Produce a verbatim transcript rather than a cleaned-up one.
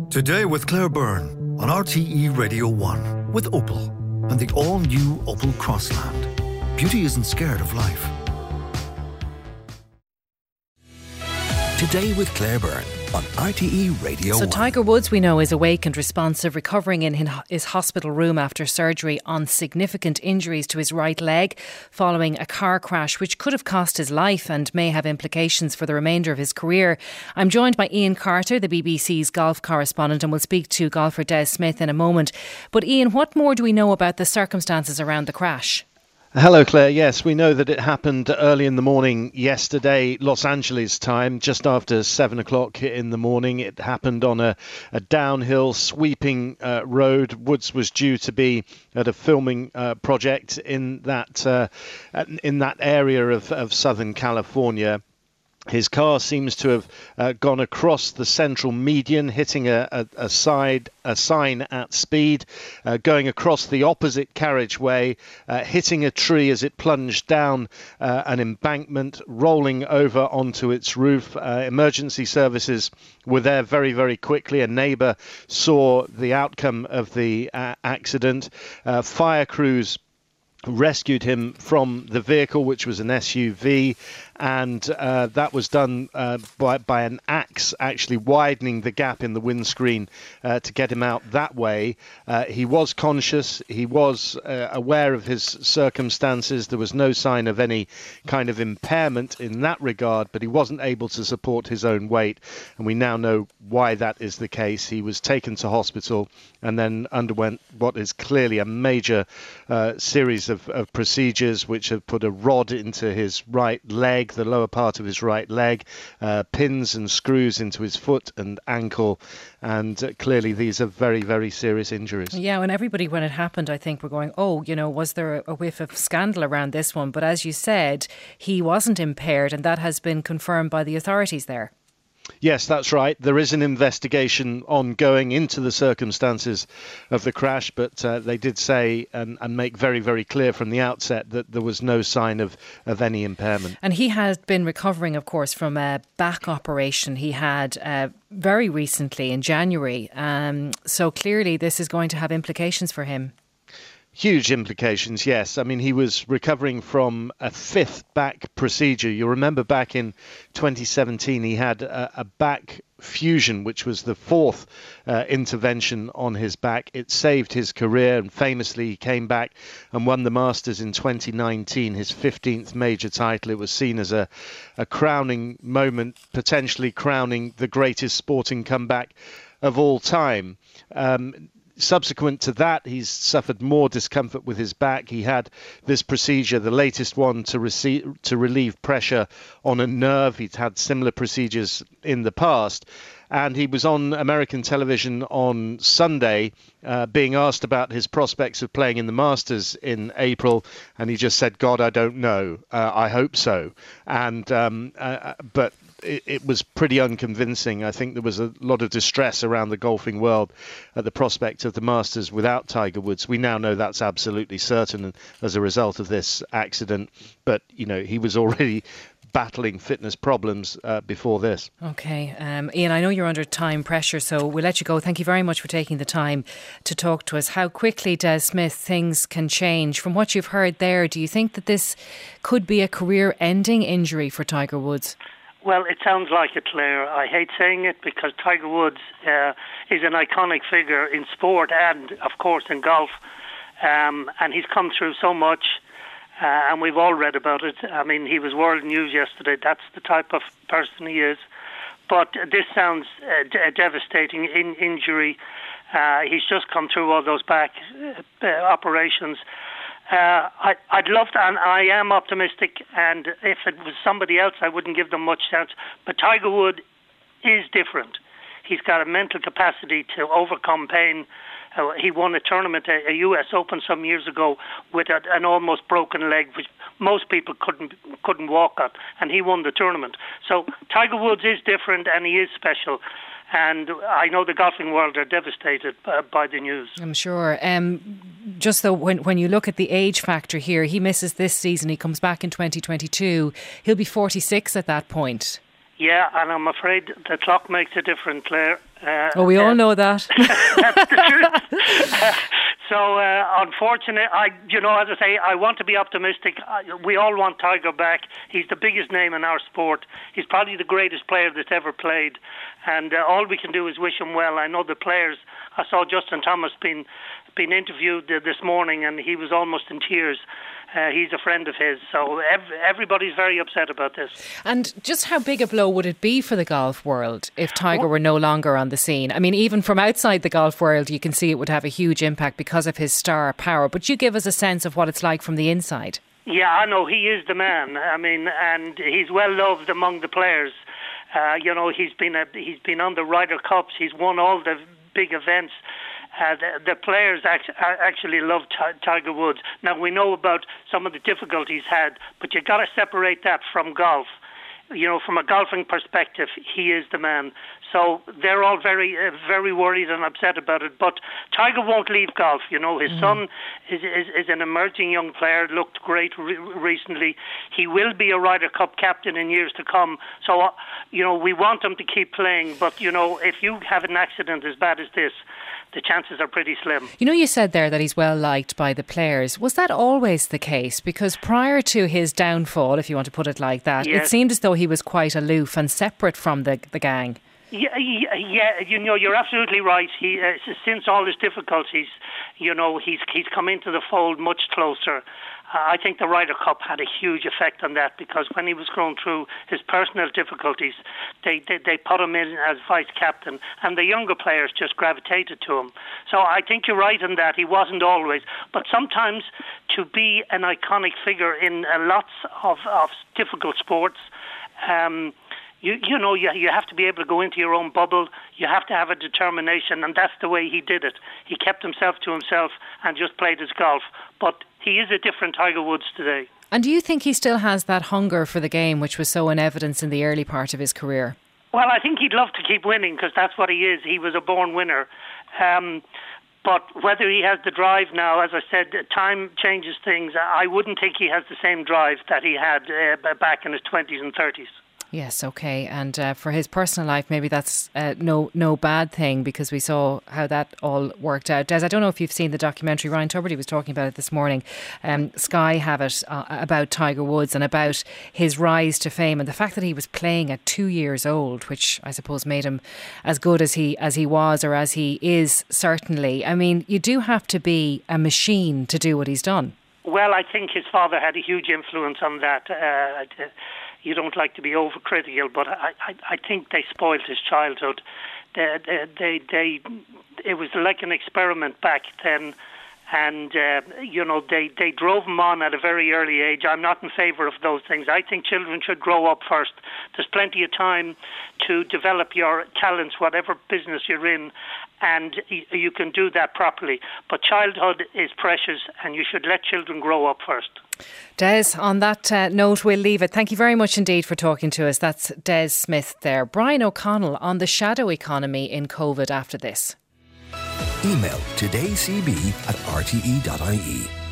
Today with Claire Byrne on R T E Radio one with Opel and the all-new Opel Crossland. Beauty isn't scared of life. Today with Claire Byrne on R T E Radio so one. So Tiger Woods, we know, is awake and responsive, recovering in his hospital room after surgery on significant injuries to his right leg following a car crash which could have cost his life and may have implications for the remainder of his career. I'm joined by Ian Carter, the B B C's golf correspondent, and we'll speak to golfer Des Smith in a moment. But Ian, what more do we know about the circumstances around the crash? Hello, Claire. Yes, we know that it happened early in the morning yesterday, Los Angeles time, just after seven o'clock in the morning. It happened on a, a downhill sweeping uh, road. Woods was due to be at a filming uh, project in that uh, in that area of, of Southern California. His car seems to have uh, gone across the central median, hitting a, a, a side a sign at speed, uh, going across the opposite carriageway, uh, hitting a tree as it plunged down uh, an embankment, rolling over onto its roof. Uh, emergency services were there very, very quickly. A neighbour saw the outcome of the uh, accident. Uh, fire crews rescued him from the vehicle, which was an S U V, and uh, that was done uh, by, by an axe, actually widening the gap in the windscreen uh, to get him out that way. Uh, he was conscious. He was uh, aware of his circumstances. There was no sign of any kind of impairment in that regard, but he wasn't able to support his own weight, and we now know why that is the case. He was taken to hospital and then underwent what is clearly a major uh, series of Of, of procedures which have put a rod into his right leg, the lower part of his right leg, uh, pins and screws into his foot and ankle, and uh, clearly these are very, very serious injuries. Yeah, and everybody, when it happened, I think, were going, oh, you know, was there a, a whiff of scandal around this one? But as you said, he wasn't impaired, and that has been confirmed by the authorities there. Yes, that's right. There is an investigation ongoing into the circumstances of the crash, but uh, they did say and, and make very, very clear from the outset that there was no sign of, of any impairment. And he has been recovering, of course, from a back operation he had uh, very recently in January. Um, so clearly this is going to have implications for him. Huge implications, yes. I mean, he was recovering from a fifth back procedure. You remember back in twenty seventeen, he had a, a back fusion, which was the fourth uh, intervention on his back. It saved his career, and famously he came back and won the Masters in twenty nineteen, his fifteenth major title. It was seen as a, a crowning moment, potentially crowning the greatest sporting comeback of all time. Um, Subsequent to that, he's suffered more discomfort with his back. He had this procedure, the latest one, to receive, to relieve pressure on a nerve. He'd had similar procedures in the past. And he was on American television on Sunday uh, being asked about his prospects of playing in the Masters in April. And he just said, God, I don't know. Uh, I hope so. And um, uh, but it, it was pretty unconvincing. I think there was a lot of distress around the golfing world at the prospect of the Masters without Tiger Woods. We now know that's absolutely certain as a result of this accident. But, you know, he was already battling fitness problems uh, before this. OK. Um, Ian, I know you're under time pressure, so we'll let you go. Thank you very much for taking the time to talk to us. How quickly, Des Smith, things can change. From what you've heard there, do you think that this could be a career-ending injury for Tiger Woods? Well, it sounds like it, Claire. I hate saying it because Tiger Woods uh, is an iconic figure in sport and, of course, in golf. Um, and he's come through so much. Uh, and we've all read about it. I mean, he was world news yesterday. That's the type of person he is. But uh, this sounds uh, d- a devastating in- injury. Uh, he's just come through all those back uh, uh, operations. Uh, I, I'd love to, and I am optimistic, and if it was somebody else, I wouldn't give them much chance. But Tiger Woods is different. He's got a mental capacity to overcome pain. Uh, he won a tournament, a, a U S Open some years ago, with a, an almost broken leg, which most people couldn't couldn't walk on, and he won the tournament. So Tiger Woods is different, and he is special. And I know the golfing world are devastated uh, by the news. I'm sure. Um, just though, when when you look at the age factor here, he misses this season. He comes back in twenty twenty-two. He'll be forty-six at that point. Yeah, and I'm afraid the clock makes a difference, Claire. Uh, oh, we uh, all know that. That's the truth. So, uh, unfortunately, I, you know, as I say, I want to be optimistic. I, we all want Tiger back. He's the biggest name in our sport. He's probably the greatest player that's ever played. And uh, all we can do is wish him well. I know the players. I saw Justin Thomas being, being interviewed uh, this morning, and he was almost in tears. Uh, he's a friend of his, so ev- everybody's very upset about this. And just how big a blow would it be for the golf world if Tiger were no longer on the scene? I mean, even from outside the golf world, you can see it would have a huge impact because of his star power. But you give us a sense of what it's like from the inside. Yeah, I know. He is the man. I mean, and he's well loved among the players. Uh, you know, he's been a, he's been on the Ryder Cups. He's won all the big events. Uh, the, the players act, actually love t- Tiger Woods. Now, we know about some of the difficulties he's had, but you've got to separate that from golf. You know, from a golfing perspective, he is the man. So they're all very, uh, very worried and upset about it. But Tiger won't leave golf. You know, his mm. son is, is is an emerging young player. Looked great re- recently. He will be a Ryder Cup captain in years to come. So, uh, you know, we want him to keep playing. But you know, if you have an accident as bad as this, the chances are pretty slim. You know, you said there that he's well liked by the players. Was that always the case? Because prior to his downfall, if you want to put it like that, yes. It seemed as though he was quite aloof and separate from the the gang. Yeah, yeah, yeah, you know, you're absolutely right. He, uh, since all his difficulties, you know, he's he's come into the fold much closer. Uh, I think the Ryder Cup had a huge effect on that, because when he was going through his personal difficulties, they, they, they put him in as vice captain, and the younger players just gravitated to him. So I think you're right in that. He wasn't always. But sometimes to be an iconic figure in uh, lots of, of difficult sports, um, You, you know, you, you have to be able to go into your own bubble. You have to have a determination, and that's the way he did it. He kept himself to himself and just played his golf. But he is a different Tiger Woods today. And do you think he still has that hunger for the game, which was so in evidence in the early part of his career? Well, I think he'd love to keep winning, because that's what he is. He was a born winner. Um, but whether he has the drive now, as I said, time changes things. I wouldn't think he has the same drive that he had uh, back in his twenties and thirties. Yes, okay. And uh, for his personal life, maybe that's uh, no no bad thing, because we saw how that all worked out. Des, I don't know if you've seen the documentary. Ryan Tubridy was talking about it this morning. Um, Sky have it uh, about Tiger Woods and about his rise to fame, and the fact that he was playing at two years old, which I suppose made him as good as he as he was, or as he is, certainly. I mean, you do have to be a machine to do what he's done. Well, I think his father had a huge influence on that. Uh, You don't like to be overcritical, but I, I, I think they spoiled his childhood. They, they, they, they, it was like an experiment back then, and uh, you know they, they drove him on at a very early age. I'm not in favour of those things. I think children should grow up first. There's plenty of time to develop your talents, whatever business you're in, and you can do that properly. But childhood is precious, and you should let children grow up first. Des, on that uh, note, we'll leave it. Thank you very much indeed for talking to us. That's Des Smith there. Brian O'Connell on the shadow economy in COVID after this. Email todaycb at r t e dot i e.